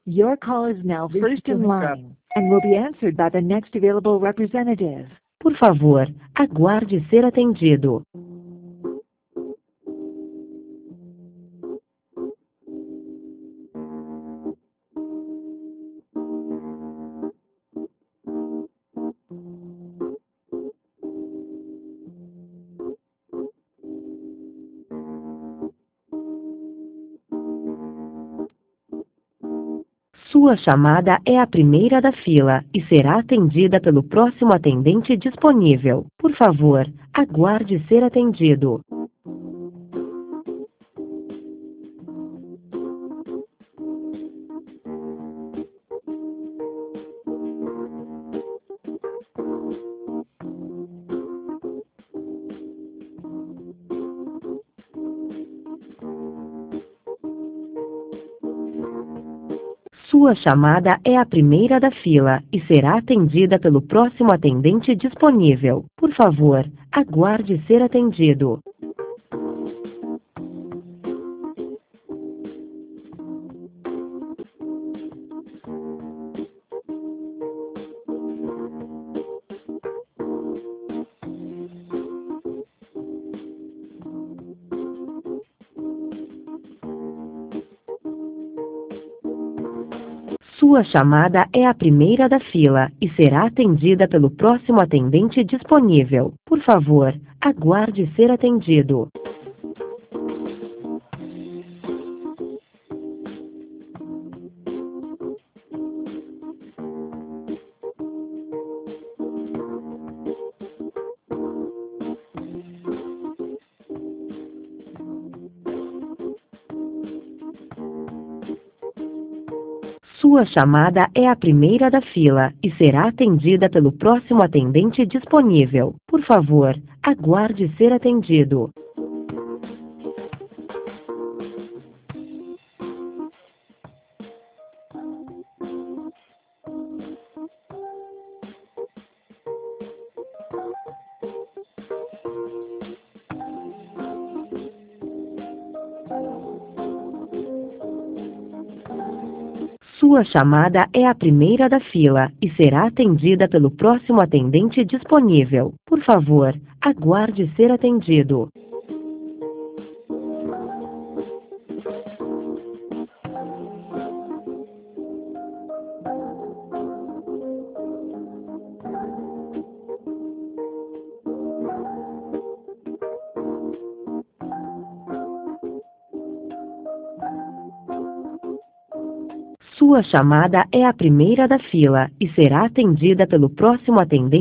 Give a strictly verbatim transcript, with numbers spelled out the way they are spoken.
Your call is now Deixe first seu in recado. line and will be answered by the next available representative. Por favor, aguarde ser atendido. Sua chamada é a primeira da fila e será atendida pelo próximo atendente disponível. Por favor, aguarde ser atendido. Sua chamada é a primeira da fila e será atendida pelo próximo atendente disponível. Por favor, aguarde ser atendido. Sua chamada é a primeira da fila e será atendida pelo próximo atendente disponível. Por favor, aguarde ser atendido. Sua chamada é a primeira da fila e será atendida pelo próximo atendente disponível. Por favor, aguarde ser atendido. Sua chamada é a primeira da fila e será atendida pelo próximo atendente disponível. Por favor, aguarde ser atendido. Sua chamada é a primeira da fila e será atendida pelo próximo atendente